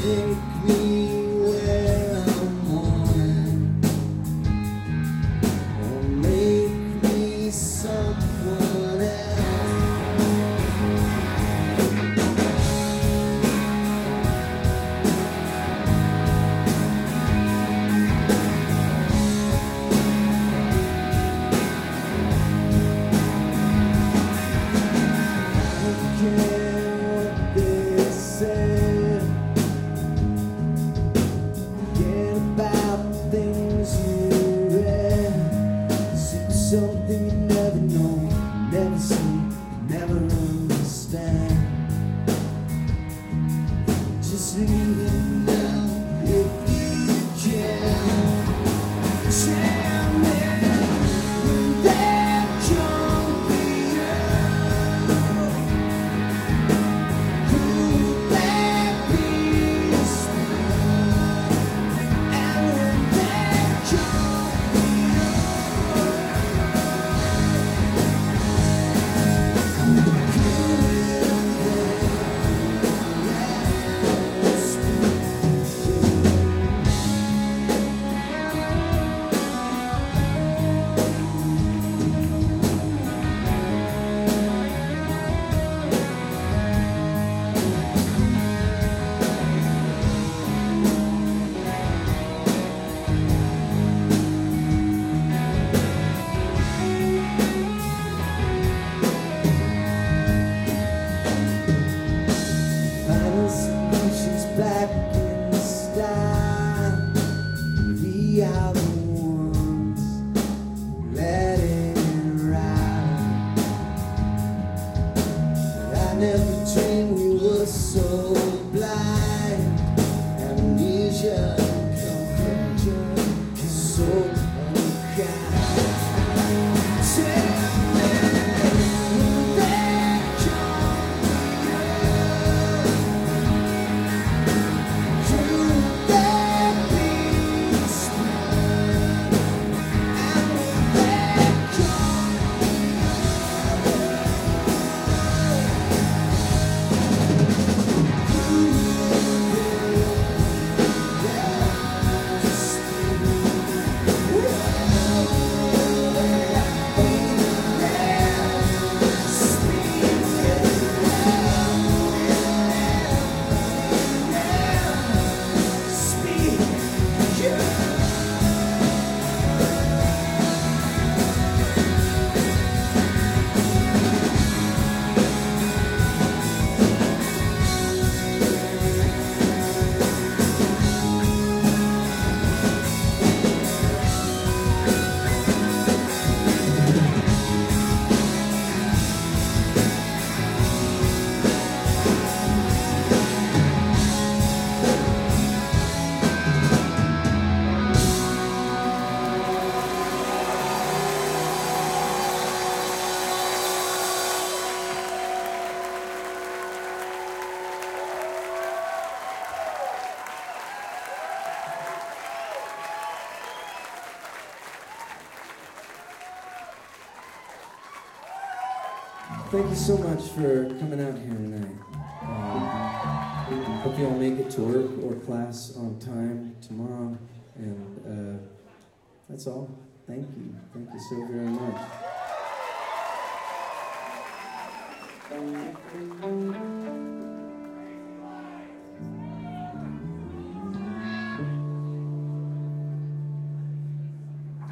Take me where I'm wanted, or make me someone else. I don't care what they say. Forget about the things you read. 'Cause it's something you never know, never see, never understand. Just leave it now if you can. Tell me that you'll be who that is, and that you'll Hallucinations black in the sky. We are the ones letting it ride. But I never dreamed we were so blind. Amnesia and composure is so unkind. Tell me that Thank you so much for coming out here tonight. Hope you all make it to work or class on time tomorrow. And that's all. Thank you. Thank you so very much.